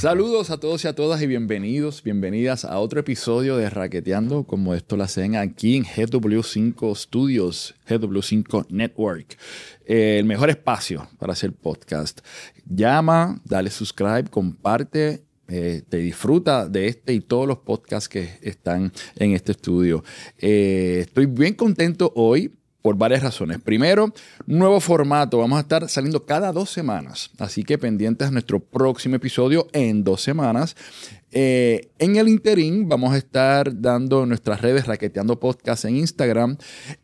Saludos a todos y a todas y bienvenidas a otro episodio de Raqueteando, como esto lo hacen aquí en GW5 Studios, GW5 Network. El mejor espacio para hacer podcast. Llama, dale subscribe, comparte, te disfruta de este y todos los podcasts que están en este estudio. Estoy bien contento hoy por varias razones. Primero, nuevo formato. Vamos a estar saliendo cada 2 semanas. Así que pendientes a nuestro próximo episodio en 2 semanas. En el interín vamos a estar dando en nuestras redes Raqueteando Podcast en Instagram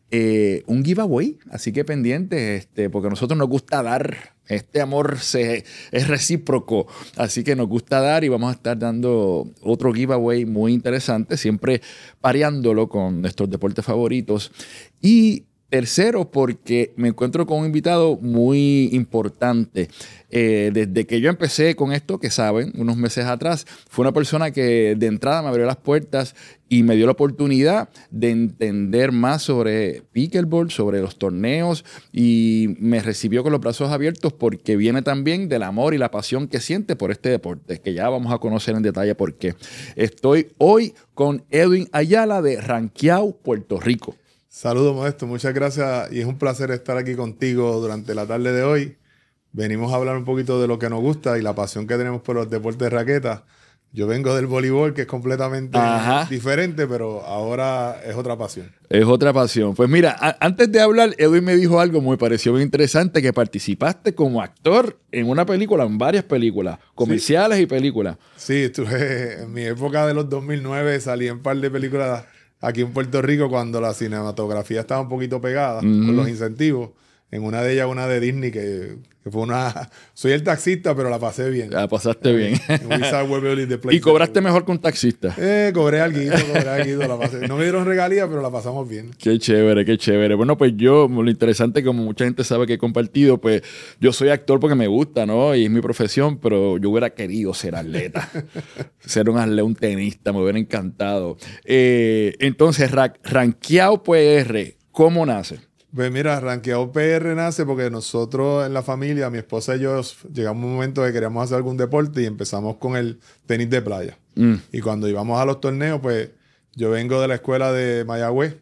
un giveaway. Así que pendientes, porque a nosotros nos gusta dar. Este amor es recíproco. Así que nos gusta dar y vamos a estar dando otro giveaway muy interesante. Siempre pareándolo con nuestros deportes favoritos. Y tercero, porque me encuentro con un invitado muy importante. Desde que yo empecé con esto, que saben, unos meses atrás, fue una persona que de entrada me abrió las puertas y me dio la oportunidad de entender más sobre pickleball, sobre los torneos, y me recibió con los brazos abiertos porque viene también del amor y la pasión que siente por este deporte, que ya vamos a conocer en detalle por qué. Estoy hoy con Edwin Ayala de Ranquiao, Puerto Rico. Saludos, Modesto. Muchas gracias y es un placer estar aquí contigo durante la tarde de hoy. Venimos a hablar un poquito de lo que nos gusta y la pasión que tenemos por los deportes de raqueta. Yo vengo del voleibol, que es completamente diferente, pero ahora es otra pasión. Es otra pasión. Pues mira, antes de hablar, Edwin me dijo algo muy pareció muy interesante, que participaste como actor en una película, en varias películas, comerciales y películas. Sí, estuve en mi época de los 2009, salí en un par de películas aquí en Puerto Rico cuando la cinematografía estaba un poquito pegada con los incentivos. En una de ellas, una de Disney, que fue una... Soy el taxista, pero la pasé bien. La pasaste bien. ¿Y cobraste mejor que un taxista? Cobré alguito, la pasé. No me dieron regalías, pero la pasamos bien. Qué chévere, qué chévere. Bueno, pues yo, lo interesante, como mucha gente sabe que he compartido, pues yo soy actor porque me gusta, ¿no? Y es mi profesión, pero yo hubiera querido ser atleta. Ser un atleta, un tenista, me hubiera encantado. Entonces, Ranquiao PR, ¿cómo nace? Pues mira, Ranquiao PR nace porque nosotros en la familia, mi esposa y yo, llegamos a un momento que queríamos hacer algún deporte y empezamos con el tenis de playa. Y cuando íbamos a los torneos, pues yo vengo de la escuela de Mayagüez,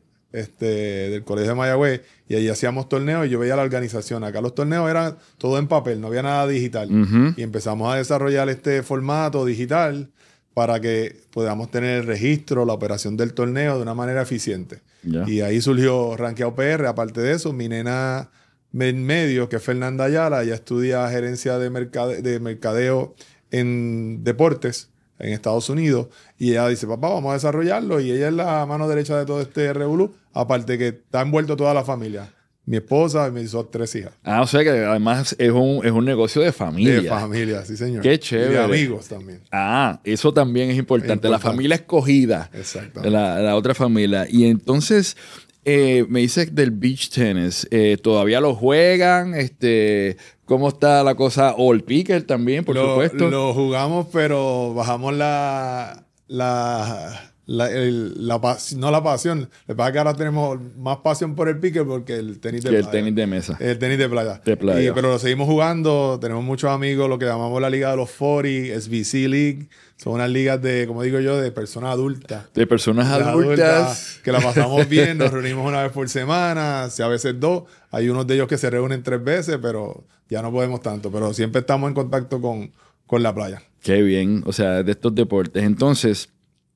del colegio de Mayagüez, y allí hacíamos torneos y yo veía la organización. Acá los torneos eran todo en papel, no había nada digital. Y empezamos a desarrollar este formato digital para que podamos tener el registro, la operación del torneo de una manera eficiente. Y ahí surgió Ranquiao PR. Aparte de eso, mi nena en medio, que es Fernanda Ayala, ella estudia gerencia de mercadeo en deportes en Estados Unidos. Y ella dice, papá, vamos a desarrollarlo. Y ella es la mano derecha de todo este revolú. Aparte que está envuelto toda la familia. Mi esposa y mis 3 hijas. O sea que además es un negocio de familia. De familia, sí, señor. Qué chévere. Y de amigos también. Eso también es importante. La familia escogida. Exactamente. La otra familia. Y entonces, me dices del beach tennis. ¿Todavía lo juegan? ¿Cómo está la cosa? O el picker también, por supuesto. Lo jugamos, pero bajamos no la pasión. Lo que pasa es que ahora tenemos más pasión por el picker porque el tenis de playa. El tenis de mesa. El tenis de playa. Pero lo seguimos jugando. Tenemos muchos amigos, lo que llamamos la Liga de los 40, SBC League. Son unas ligas de, como digo yo, de personas adultas. De personas adultas. Que la pasamos bien. Nos reunimos una vez por semana, a veces 2. Hay unos de ellos que se reúnen 3 veces, pero ya no podemos tanto. Pero siempre estamos en contacto con la playa. Qué bien. O sea, de estos deportes. Entonces,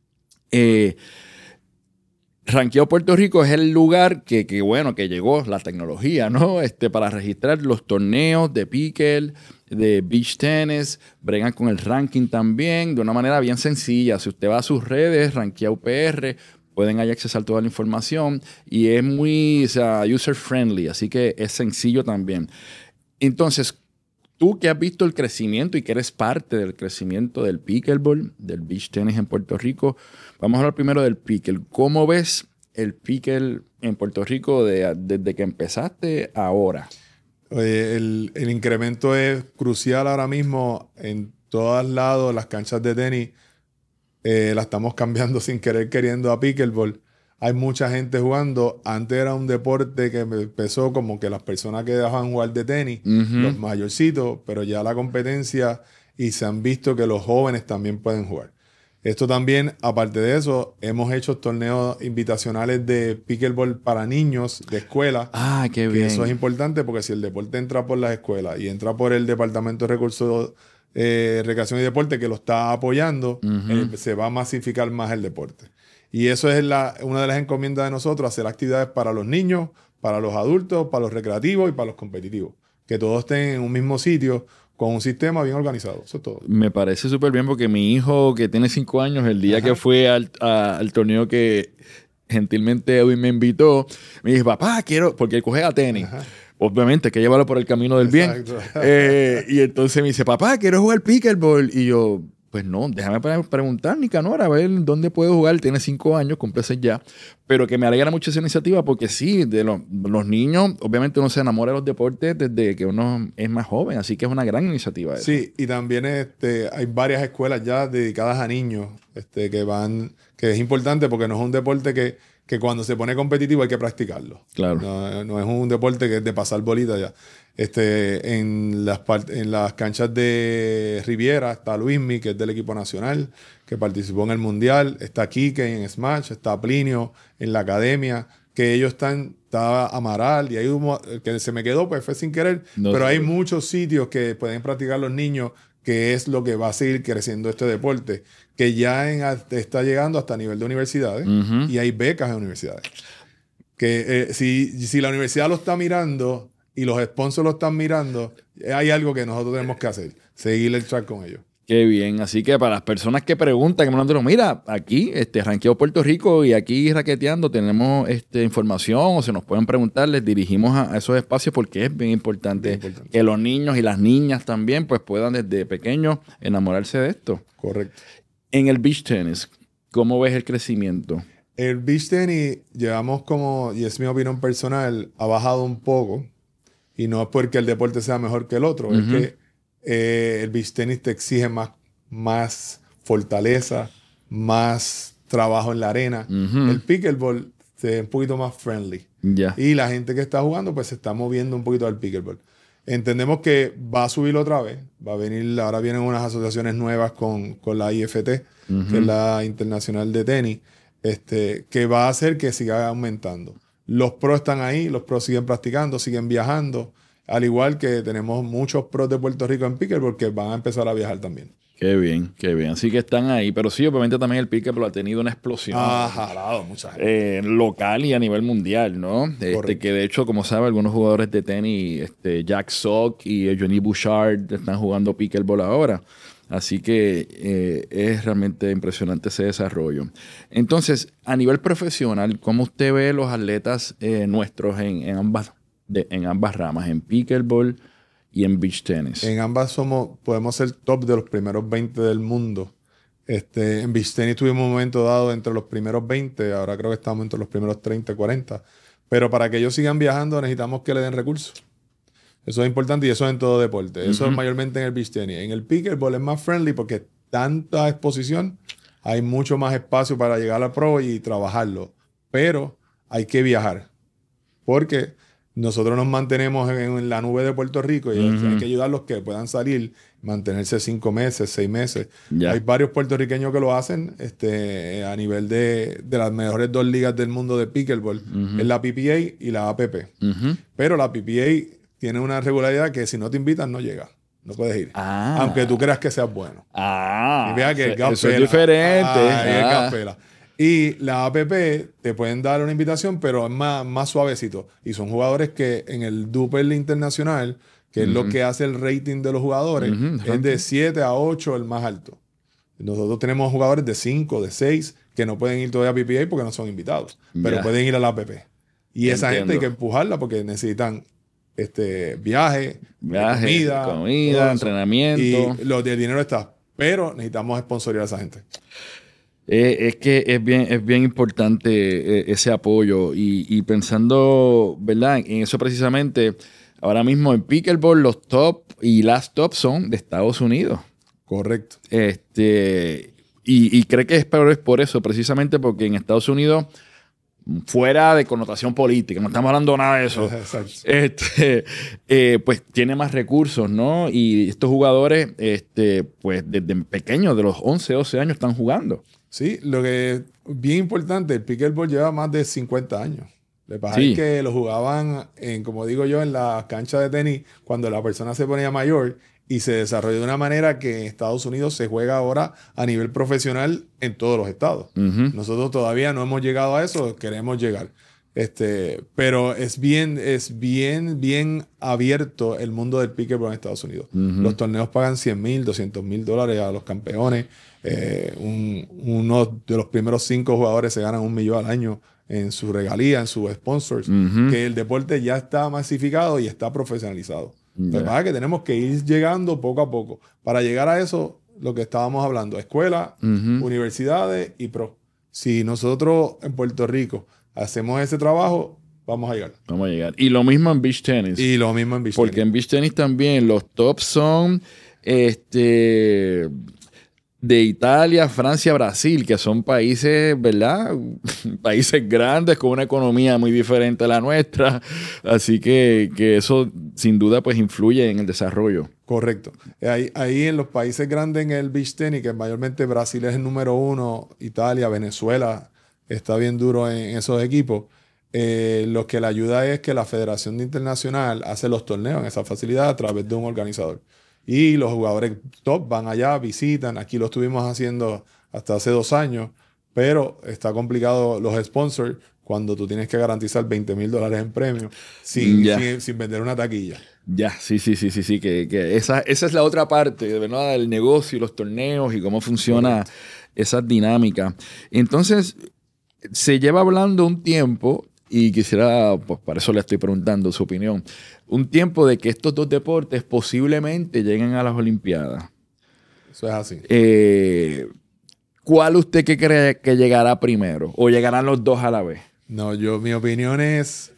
Ranquiao, Puerto Rico es el lugar que llegó la tecnología, ¿no? Para registrar los torneos de pickle, de beach tennis, bregan con el ranking también de una manera bien sencilla. Si usted va a sus redes, Ranquiao PR, pueden ahí accesar toda la información y es muy user friendly, así que es sencillo también. Entonces, tú que has visto el crecimiento y que eres parte del crecimiento del pickleball, del beach tennis en Puerto Rico, vamos a hablar primero del pickle. ¿Cómo ves el pickle en Puerto Rico desde que empezaste ahora? El incremento es crucial ahora mismo en todos lados. Las canchas de tenis la estamos cambiando sin querer queriendo a pickleball. Hay mucha gente jugando. Antes era un deporte que empezó como que las personas que dejaban jugar de tenis, los mayorcitos, pero ya la competencia y se han visto que los jóvenes también pueden jugar. Esto también, aparte de eso, hemos hecho torneos invitacionales de pickleball para niños de escuela. Ah, qué bien. Eso es importante porque si el deporte entra por las escuelas y entra por el Departamento de Recursos, Recreación y Deporte que lo está apoyando, se va a masificar más el deporte. Y eso es una de las encomiendas de nosotros, hacer actividades para los niños, para los adultos, para los recreativos y para los competitivos. Que todos estén en un mismo sitio, con un sistema bien organizado. Eso es todo. Me parece súper bien porque mi hijo, que tiene 5 años, el día que fue al torneo que gentilmente Edwin me invitó, me dijo, papá, quiero, porque él coge a tenis. Ajá. Obviamente, hay que llevarlo por el camino del bien. Y entonces me dice, papá, quiero jugar pickleball. Y yo, pues no, déjame preguntar, Nicanor, a ver dónde puedo jugar. Él tiene 5 años, cumple 6 ya. Pero que me alegra mucho esa iniciativa porque sí, de los niños, obviamente uno se enamora de los deportes desde que uno es más joven. Así que es una gran iniciativa eso. Sí, y también hay varias escuelas ya dedicadas a niños que es importante porque no es un deporte que cuando se pone competitivo hay que practicarlo. Claro. No es un deporte que es de pasar bolita ya. En las canchas de Riviera está Luismi, que es del equipo nacional, que participó en el Mundial. Está Kike en Smash, está Plinio en la academia, que ellos está Amaral, y ahí el que se me quedó pues fue sin querer. Pero hay muchos sitios que pueden practicar los niños, que es lo que va a seguir creciendo este deporte, que ya está llegando hasta nivel de universidades, y hay becas en universidades. Que si la universidad lo está mirando y los sponsors lo están mirando, hay algo que nosotros tenemos que hacer, seguir el track con ellos. Qué bien. Así que para las personas que preguntan, que me mandan, mira, aquí, Ranqueo Puerto Rico y aquí Raqueteando tenemos información o se nos pueden preguntar, les dirigimos a esos espacios porque es bien importante que los niños y las niñas también pues puedan desde pequeños enamorarse de esto. Correcto. En el beach tennis, ¿cómo ves el crecimiento? El beach tenis llevamos y es mi opinión personal, ha bajado un poco y no es porque el deporte sea mejor que el otro, es que el beach tenis te exige más fortaleza, más trabajo en la arena. El pickleball es un poquito más friendly. Y la gente que está jugando pues se está moviendo un poquito al pickleball. Entendemos que va a subir otra vez. Ahora vienen unas asociaciones nuevas con la IFT, que es la Internacional de Tenis, que va a hacer que siga aumentando. Los pros están ahí, los pros siguen practicando, siguen viajando. Al igual que tenemos muchos pros de Puerto Rico en pickleball que van a empezar a viajar también. Qué bien, qué bien. Así que están ahí. Pero sí, obviamente también el pickleball ha tenido una explosión. Ha jalado mucha gente. Local y a nivel mundial, ¿no? Que de hecho, como sabe, algunos jugadores de tenis, Jack Sock y Johnny Bouchard están jugando pickleball ahora. Así que es realmente impresionante ese desarrollo. Entonces, a nivel profesional, ¿cómo usted ve los atletas nuestros en ambas ramas, en pickleball y en beach tennis? En ambas podemos ser top de los primeros 20 del mundo. En beach tennis tuvimos un momento dado entre los primeros 20, ahora creo que estamos entre los primeros 30, 40. Pero para que ellos sigan viajando necesitamos que le den recursos. Eso es importante y eso es en todo deporte. Eso es mayormente en el beach tennis. En el pickleball es más friendly porque tanta exposición, hay mucho más espacio para llegar a la pro y trabajarlo. Pero hay que viajar. Porque nosotros nos mantenemos en la nube de Puerto Rico y hay que ayudar a los que puedan salir, mantenerse 5 meses, 6 meses. Hay varios puertorriqueños que lo hacen a nivel de las mejores 2 ligas del mundo de pickleball. Es la PPA y la APP. Pero la PPA tiene una regularidad que si no te invitan no llega. No puedes ir. Aunque tú creas que seas bueno. Y vea que eso es diferente. Y la APP te pueden dar una invitación, pero es más suavecito. Y son jugadores que en el Duper Internacional, que es lo que hace el rating de los jugadores, es de 7 a 8 el más alto. Nosotros tenemos jugadores de 5, de 6, que no pueden ir todavía a PPA porque no son invitados. Pero pueden ir a la APP. Y esa gente hay que empujarla porque necesitan viaje, comida, entrenamiento. Y el dinero está. Pero necesitamos sponsorizar a esa gente. Es que es bien importante ese apoyo y pensando, ¿verdad? En eso precisamente, ahora mismo en pickleball los top y las top son de Estados Unidos. Correcto. Y creo que es por eso, precisamente porque en Estados Unidos fuera de connotación política, no estamos hablando nada de eso. Exacto. Pues tiene más recursos, ¿no? Y estos jugadores, pues desde pequeños, de los 11, 12 años, están jugando. Sí, lo que es bien importante, el pickleball lleva más de 50 años. Lo que pasa es que lo jugaban, como digo yo, en las canchas de tenis cuando la persona se ponía mayor y se desarrolló de una manera que en Estados Unidos se juega ahora a nivel profesional en todos los estados. Nosotros todavía no hemos llegado a eso, queremos llegar. Pero es bien abierto el mundo del pickleball en Estados Unidos. Los torneos pagan $100,000, $200,000 a los campeones. Uno de los primeros 5 jugadores se ganan $1 millón al año en su regalía, en sus sponsors. Que el deporte ya está masificado y está profesionalizado. Lo que pasa es que tenemos que ir llegando poco a poco. Para llegar a eso, lo que estábamos hablando, escuelas, universidades y pro. Si nosotros en Puerto Rico hacemos ese trabajo, vamos a llegar. Vamos a llegar. Y lo mismo en beach tennis. Porque en beach tennis también los tops son de Italia, Francia, Brasil, que son países, ¿verdad? Países grandes con una economía muy diferente a la nuestra. Así que eso sin duda pues influye en el desarrollo. Correcto. Ahí en los países grandes en el beach tenis, que mayormente Brasil es el número 1, Italia, Venezuela está bien duro en esos equipos. Lo que le ayuda es que la Federación Internacional hace los torneos en esa facilidad a través de un organizador. Y los jugadores top van allá, visitan. Aquí lo estuvimos haciendo hasta hace 2 años, pero está complicado los sponsors cuando tú tienes que garantizar $20,000 en premios sin vender una taquilla. Ya, sí, que esa es la otra parte, ¿verdad? Del negocio y los torneos y cómo funciona esa dinámica. Entonces, se lleva hablando un tiempo, y quisiera, pues para eso le estoy preguntando su opinión, un tiempo de que estos dos deportes posiblemente lleguen a las Olimpiadas. Eso es así. ¿Cuál usted que cree que llegará primero? ¿O llegarán los dos a la vez? No, mi opinión es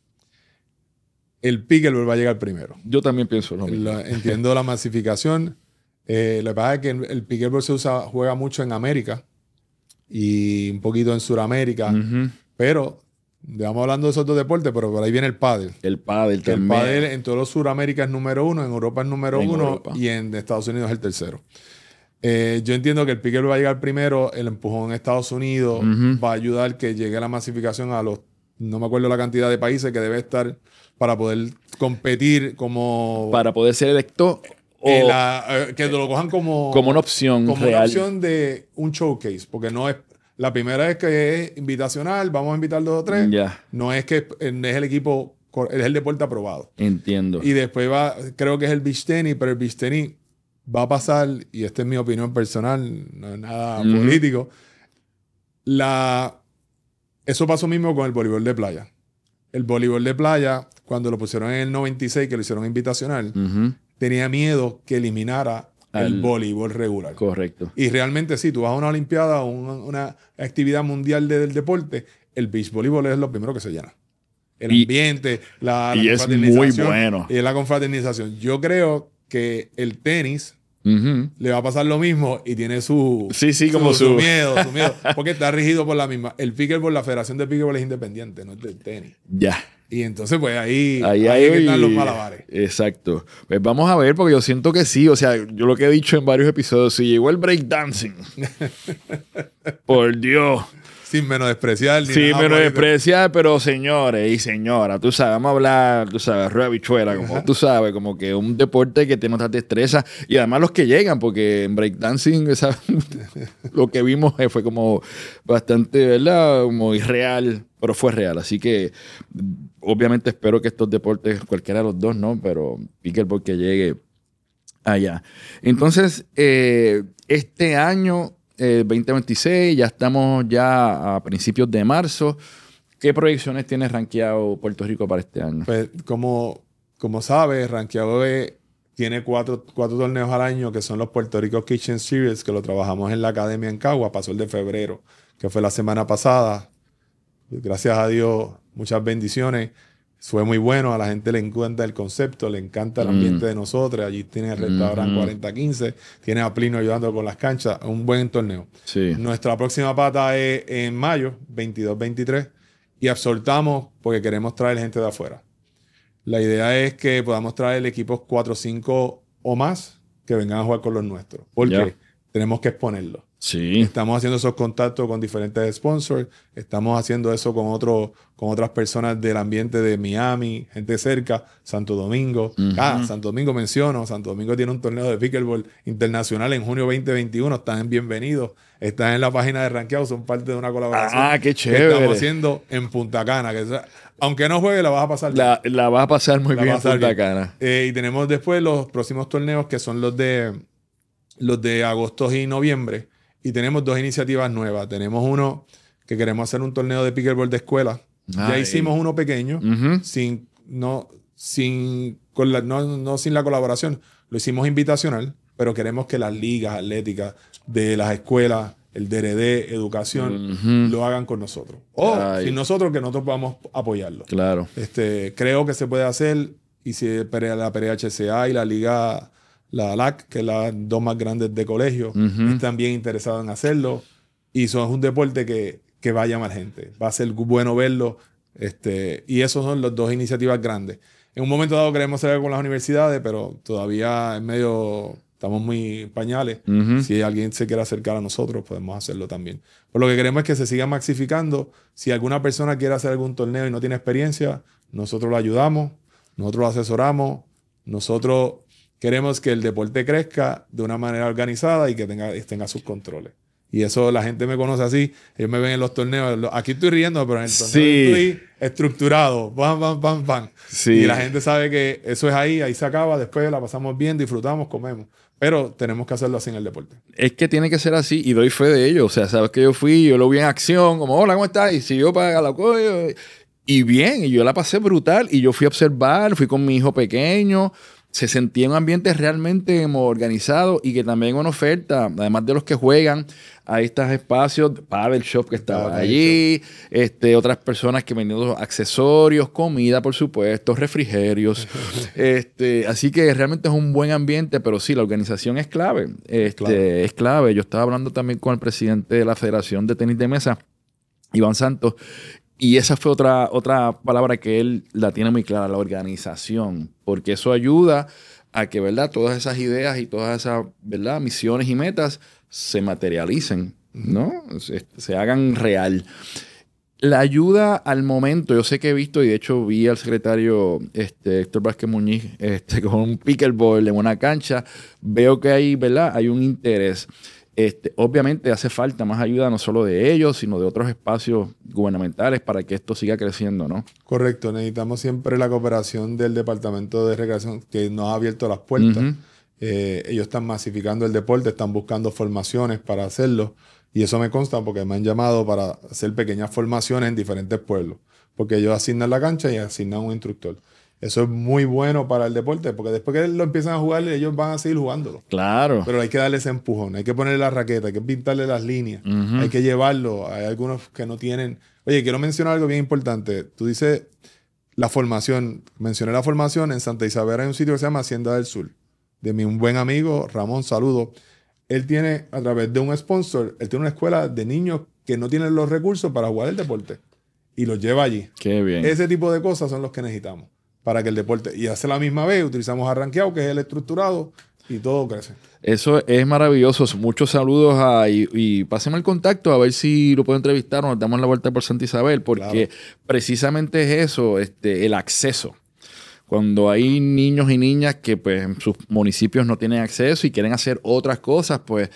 el pickleball va a llegar primero. Yo también pienso lo mismo. Entiendo la masificación. Lo que pasa es que el pickleball juega mucho en América y un poquito en Sudamérica, pero estamos hablando de esos dos deportes, pero por ahí viene el pádel. El pádel también. El pádel en toda Sudamérica es número 1, en Europa es número 1 y en Estados Unidos es el tercero. Yo entiendo que el pickleball va a llegar primero, el empujón en Estados Unidos va a ayudar que llegue la masificación a los, no me acuerdo la cantidad de países que debe estar para poder competir como... Para poder ser electo. Que lo cojan como una opción como real. Una opción de un showcase, porque no es la primera vez que es invitacional, vamos a invitar 2 o 3. No es que es el equipo, es el deporte aprobado. Entiendo. Y después creo que es el beach tenis, pero el beach tenis va a pasar, y esta es mi opinión personal, no es nada político. Eso pasó mismo con el voleibol de playa. El voleibol de playa, cuando lo pusieron en el 96, que lo hicieron invitacional, tenía miedo que eliminara el voleibol regular. Correcto. Y realmente sí, tú vas a una olimpiada o una actividad mundial del deporte, el beach voleibol es lo primero que se llena. El ambiente, la es muy bueno. Y la confraternización. Yo creo que el tenis le va a pasar lo mismo y tiene su miedo, porque está regido por la misma. El pickleball, la Federación de Pickleball es independiente, no es del tenis. Ya. Y entonces, pues ahí hay que están los malabares. Exacto. Pues vamos a ver, porque yo siento que sí. O sea, yo lo que he dicho en varios episodios, si llegó el breakdancing, por Dios. Sin menospreciar. Sin menospreciar, pero señores y señoras, tú sabes, vamos a hablar, tú sabes, rueda bichuela, como tú sabes, como que un deporte que tiene otras destrezas. Y además los que llegan, porque en breakdancing, lo que vimos fue como bastante, ¿verdad? Como irreal, pero fue real. Así que, obviamente, espero que estos deportes, cualquiera de los dos, ¿no? Pero pickleball que llegue allá. Entonces, este año... 2026, ya estamos ya a principios de marzo. ¿Qué proyecciones tiene rankeado Puerto Rico para este año? Pues, como sabes, rankeado tiene 4 torneos al año que son los Puerto Rico Kitchen Series, que lo trabajamos en la academia en Cagua. Pasó el de febrero, que fue la semana pasada. Gracias a Dios, muchas bendiciones. Fue muy bueno, a la gente le encanta el concepto, le encanta el ambiente de nosotros. Allí tiene el restaurante 4015, tiene a Plino ayudando con las canchas, un buen torneo. Sí. Nuestra próxima pata es en mayo, 22-23. y absortamos porque queremos traer gente de afuera. La idea es que podamos traer equipos 4 o 5 o más que vengan a jugar con los nuestros. Porque tenemos que exponerlos. Sí. Estamos haciendo esos contactos con diferentes sponsors. Estamos haciendo eso con otras personas del ambiente de Miami, gente cerca, Santo Domingo. Santo Domingo menciono. Santo Domingo tiene un torneo de pickleball internacional en junio 2021. Están bienvenidos. Están en la página de Rankeado. Son parte de una colaboración qué chévere. que estamos haciendo en Punta Cana. Aunque no juegue, la vas a pasar bien. La vas a pasar muy bien en Punta Cana. Y tenemos después los próximos torneos que son los de agosto y noviembre. Y tenemos 2 iniciativas nuevas. Tenemos uno que queremos hacer un torneo de pickleball de escuela. Ya hicimos uno pequeño, sin la colaboración. Lo hicimos invitacional, pero queremos que las ligas atléticas de las escuelas, el DRD, educación, lo hagan con nosotros. O sin nosotros, que nosotros podamos apoyarlo. Claro. Creo que se puede hacer. Y si la PRHCA y la liga... La LAC, que es las 2 más grandes de colegio, están bien interesados en hacerlo. Y eso es un deporte que va a llamar gente. Va a ser bueno verlo. Y esos son las 2 iniciativas grandes. En un momento dado queremos hacer algo con las universidades, pero todavía estamos muy pañales. Si alguien se quiere acercar a nosotros, podemos hacerlo también. Por lo que queremos es que se siga maxificando. Si alguna persona quiere hacer algún torneo y no tiene experiencia, nosotros lo ayudamos, nosotros lo asesoramos, nosotros... Queremos que el deporte crezca de una manera organizada y que tenga sus controles. Y eso la gente me conoce así. Ellos me ven en los torneos. Aquí estoy riendo, pero en el torneo estoy estructurado. Bam, bam, bam, bam. Sí. Y la gente sabe que eso es ahí se acaba. Después la pasamos bien, disfrutamos, comemos. Pero tenemos que hacerlo así en el deporte. Es que tiene que ser así y doy fe de ello. O sea, sabes que yo lo vi en acción, como, hola, ¿cómo estás? Y siguió para la cosa. Y bien, y yo la pasé brutal. Y yo fui a observar, fui con mi hijo pequeño. Se sentía en un ambiente realmente organizado y que también una oferta, además de los que juegan, hay estos espacios, Paddle Shop que estaba allí, otras personas que vendían accesorios, comida, por supuesto, refrigerios. Así que realmente es un buen ambiente, pero sí, la organización es clave. Es clave. Yo estaba hablando también con el presidente de la Federación de Tenis de Mesa, Iván Santos, y esa fue otra palabra que él la tiene muy clara, la organización, porque eso ayuda a que, ¿verdad?, todas esas ideas y todas esas, ¿verdad?, misiones y metas se materialicen, ¿no? Se hagan real. La ayuda al momento, yo sé que he visto, y de hecho vi al secretario Héctor Vázquez Muñiz con un pickleball en una cancha, veo que hay, ¿verdad?, hay un interés. Obviamente hace falta más ayuda no solo de ellos, sino de otros espacios gubernamentales para que esto siga creciendo, ¿no? Correcto. Necesitamos siempre la cooperación del Departamento de Recreación, que nos ha abierto las puertas. Ellos están masificando el deporte, están buscando formaciones para hacerlo. Y eso me consta porque me han llamado para hacer pequeñas formaciones en diferentes pueblos. Porque ellos asignan la cancha y asignan un instructor. Eso es muy bueno para el deporte, porque después que lo empiezan a jugar, ellos van a seguir jugándolo. Claro. Pero hay que darle ese empujón, hay que ponerle la raqueta, hay que pintarle las líneas, hay que llevarlo. Hay algunos que no tienen... Oye, quiero mencionar algo bien importante. Tú dices la formación. Mencioné la formación. En Santa Isabel hay un sitio que se llama Hacienda del Sur. De un buen amigo, Ramón, saludo. Él tiene, a través de un sponsor, él tiene una escuela de niños que no tienen los recursos para jugar el deporte. Y los lleva allí. Qué bien. Ese tipo de cosas son los que necesitamos para que el deporte... Y hace la misma vez, utilizamos a Rankeado, que es el estructurado, y todo crece. Eso es maravilloso. Muchos saludos y pásenme el contacto a ver si lo puedo entrevistar o nos damos la vuelta por Santa Isabel, porque precisamente es eso, el acceso. Cuando hay niños y niñas que pues, en sus municipios no tienen acceso y quieren hacer otras cosas, pues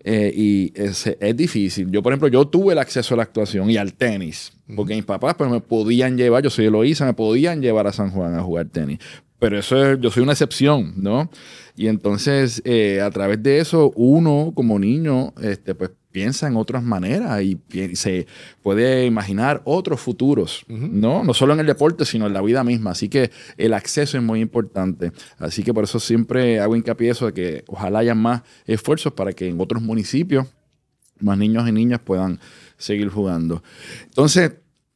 es difícil. Yo, por ejemplo, yo tuve el acceso a la actuación y al tenis, porque mis papás pues, me podían llevar, yo soy de Loíza, me podían llevar a San Juan a jugar tenis. Pero yo soy una excepción, ¿no? Y entonces, a través de eso, uno como niño, pues piensa en otras maneras y se puede imaginar otros futuros, ¿no? No solo en el deporte, sino en la vida misma. Así que el acceso es muy importante. Así que por eso siempre hago hincapié en eso de que ojalá haya más esfuerzos para que en otros municipios más niños y niñas puedan seguir jugando. Entonces,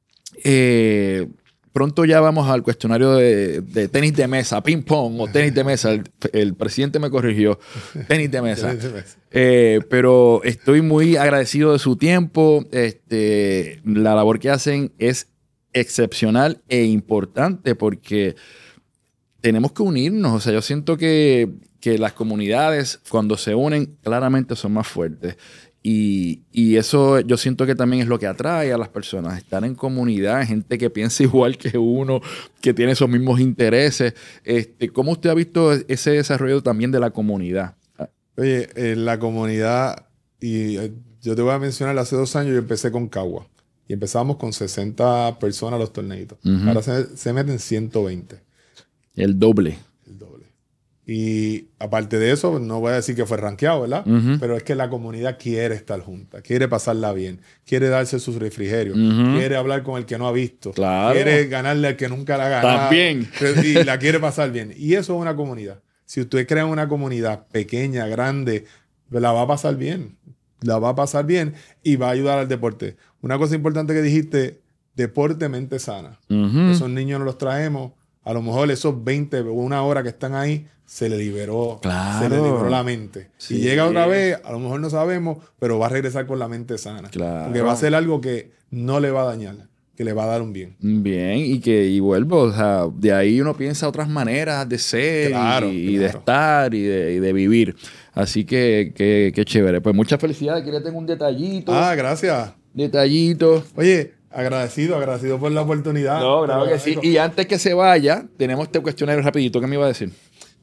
pronto ya vamos al cuestionario de tenis de mesa, ping pong o tenis de mesa. El presidente me corrigió, tenis de mesa. Pero estoy muy agradecido de su tiempo. La labor que hacen es excepcional e importante porque tenemos que unirnos. O sea, yo siento que las comunidades, cuando se unen, claramente son más fuertes. Y eso yo siento que también es lo que atrae a las personas, estar en comunidad, gente que piensa igual que uno, que tiene esos mismos intereses. ¿Cómo usted ha visto ese desarrollo también de la comunidad? Oye, la comunidad, yo te voy a mencionar, hace 2 años yo empecé con Cagua. Y empezamos con 60 personas los torneitos. Ahora se meten 120. El doble. El doble. Y aparte de eso, no voy a decir que fue rankeado, ¿verdad? Pero es que la comunidad quiere estar junta, quiere pasarla bien, quiere darse sus refrigerios, quiere hablar con el que no ha visto, quiere ganarle al que nunca la ha ganado. También. Y la quiere pasar bien. Y eso es una comunidad. Si usted crea una comunidad pequeña, grande, la va a pasar bien. La va a pasar bien y va a ayudar al deporte. Una cosa importante que dijiste, deporte, mente sana. Esos niños nos los traemos. A lo mejor esos 20 o 1 hora que están ahí, se le liberó. Claro. Se le liberó la mente. Sí. Si llega otra vez, a lo mejor no sabemos, pero va a regresar con la mente sana. Claro. Porque va a ser algo que no le va a dañar, que le va a dar un bien. Bien, y vuelvo, o sea, de ahí uno piensa otras maneras de ser y de estar y de vivir. Así que qué chévere. Pues muchas felicidades, aquí le tengo un detallito. Gracias. Detallito. Oye, agradecido por la oportunidad. No, claro que sí. Y antes que se vaya, tenemos este cuestionario rapidito. ¿Qué me iba a decir?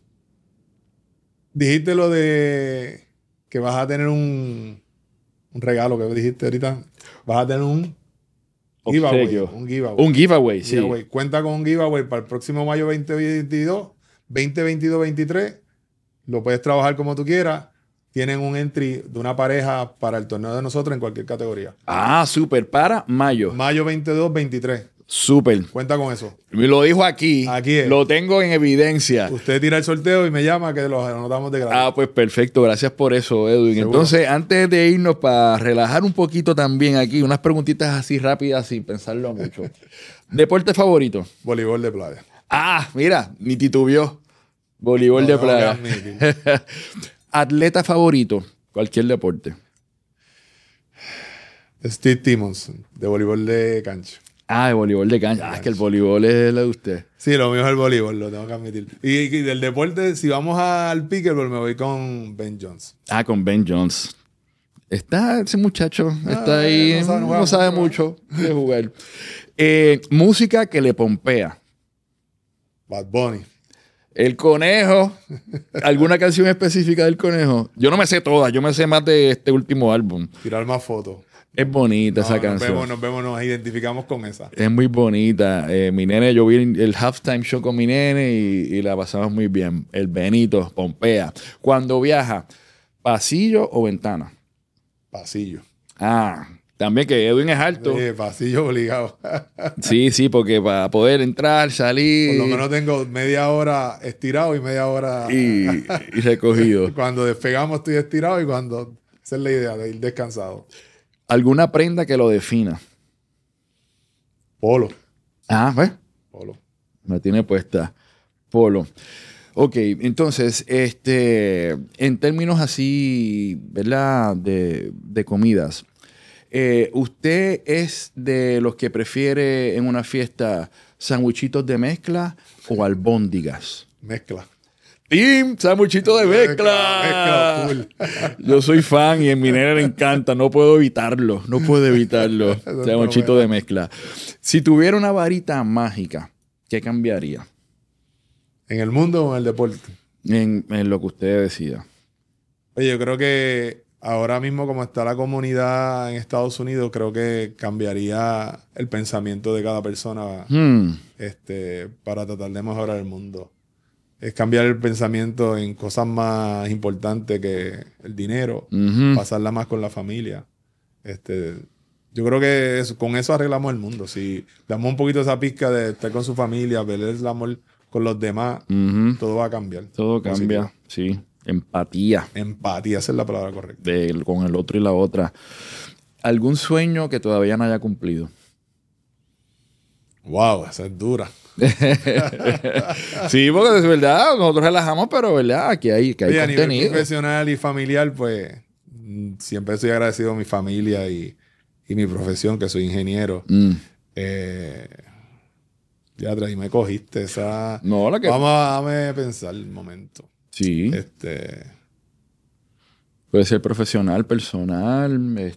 Dijiste lo de que vas a tener un regalo que dijiste ahorita. Vas a tener un giveaway. Un giveaway, sí. Cuenta con un giveaway para el próximo mayo 2022-23. Lo puedes trabajar como tú quieras. Tienen un entry de una pareja para el torneo de nosotros en cualquier categoría. Súper. Para mayo. Mayo 22-23. Súper. Cuenta con eso. Me lo dijo aquí. Aquí es. Lo tengo en evidencia. Usted tira el sorteo y me llama que los anotamos de gratis. Pues perfecto. Gracias por eso, Edwin. ¿Seguro? Entonces, antes de irnos, para relajar un poquito también aquí, unas preguntitas así rápidas sin pensarlo mucho. ¿Deporte favorito? Voleibol de playa. Mira, ni titubeó. Voleibol de playa. ¿Atleta favorito? Cualquier deporte. Steve Timonson, de voleibol de cancha. De voleibol de cancha. Es que el voleibol es lo de usted. Sí, lo mío es el voleibol, lo tengo que admitir. Y del deporte, si vamos al pickleball, me voy con Ben Jones. Con Ben Jones. Ese muchacho está ahí, no sabe mucho de jugar. Música que le pompea. Bad Bunny. El Conejo. ¿Alguna canción específica del Conejo? Yo no me sé todas, yo me sé más de este último álbum. Tirar más fotos. Es bonita esa canción. Nos identificamos con esa. Es muy bonita. Mi nene, yo vi el halftime show con mi nene y la pasamos muy bien. El Benito, pompea. Cuando viaja, ¿pasillo o ventana? Pasillo. También que Edwin es alto. Sí, pasillo obligado. Sí, porque para poder entrar, salir. Por lo menos tengo media hora estirado y media hora. Y recogido. Cuando despegamos estoy estirado y cuando. Esa es la idea, de ir descansado. ¿Alguna prenda que lo defina? Polo. ¿Ves? Polo. Me tiene puesta. Polo. Ok, entonces, en términos así, ¿verdad? De comidas. ¿Usted es de los que prefiere en una fiesta sandwichitos de mezcla o albóndigas? Mezcla. ¡Team! ¡Sandwichito de mezcla! Mezcla full. Yo soy fan y a mi nena le encanta. No puedo evitarlo. Sandwichito de mezcla. Si tuviera una varita mágica, ¿qué cambiaría? ¿En el mundo o en el deporte? En lo que usted decida. Oye, yo creo que ahora mismo como está la comunidad en Estados Unidos, creo que cambiaría el pensamiento de cada persona para tratar de mejorar el mundo. Es cambiar el pensamiento en cosas más importantes que el dinero, pasarla más con la familia. Yo creo que con eso arreglamos el mundo. Si damos un poquito esa pizca de estar con su familia, ver el amor con los demás, todo va a cambiar. Todo cambia, sí. Empatía. Empatía, esa es la palabra correcta. Con el otro y la otra. ¿Algún sueño que todavía no haya cumplido? Wow, esa es dura. Sí, porque es verdad, nosotros relajamos, pero verdad, aquí hay contenido. A nivel profesional y familiar, pues siempre estoy agradecido a mi familia y mi profesión, que soy ingeniero. Ya ahí me cogiste esa. No, la que. Vamos a pensar un momento. Sí. Puede ser profesional, personal.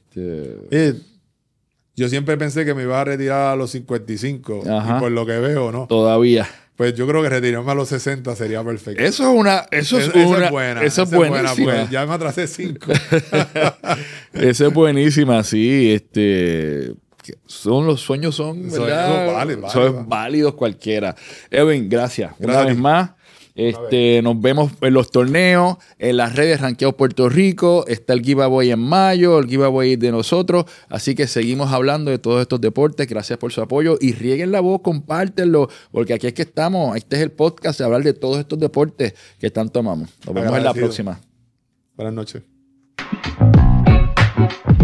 Yo siempre pensé que me iba a retirar a los 55. Ajá. Y por lo que veo, ¿no? Todavía. Pues yo creo que retirarme a los 60 sería perfecto. Eso es buena. Esa es buenísima. Buena, ya me atrasé 5. Esa es buenísima, sí. Los sueños son, ¿verdad? Son válidos cualquiera. Edwin, gracias. Una vez más. Nos vemos en los torneos, en las redes Rankeados Puerto Rico. Está el giveaway en mayo, el giveaway de nosotros. Así que seguimos hablando de todos estos deportes. Gracias por su apoyo y rieguen la voz, compártenlo, porque aquí es que estamos. Este es el podcast de hablar de todos estos deportes que tanto amamos. Nos vemos en la próxima. Buenas noches.